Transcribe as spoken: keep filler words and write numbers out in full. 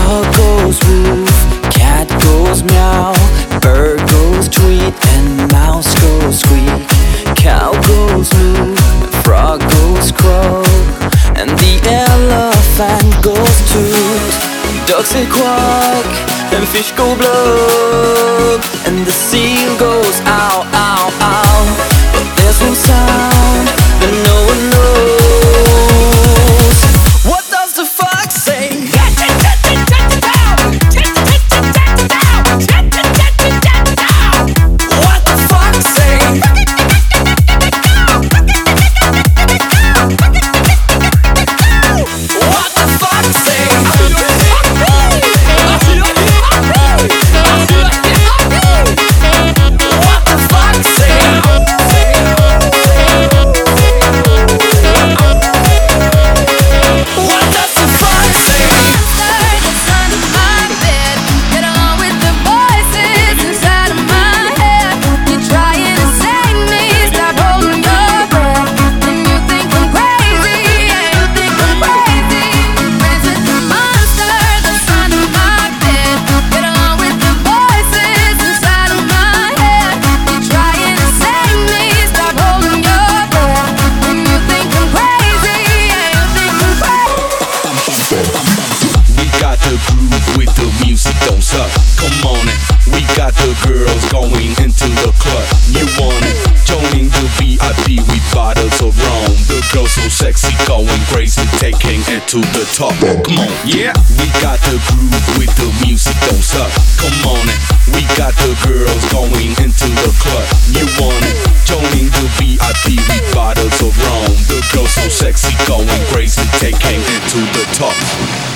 Dog goes woof, cat goes meow, bird goes tweet, and mouse goes squeak. Cow goes moo, frog goes croak, and the elephant goes toot. Ducks say quack, and fish go blub, and the seal goes ow, ow, ow. But there's one sound that no one knows. What does the fox say? What the fox say? What the fox say? Don't suck, come on it. We got the girls going into the club. You want it? Joining the V I P with bottles of rum. The girls so sexy, going crazy, taking it to the top. Come on, yeah. We got the groove with the music. Don't suck, come on it. We got the girls going into the club. You want it? Joining the V I P with bottles of rum. The girls so sexy, going crazy, taking it to the top.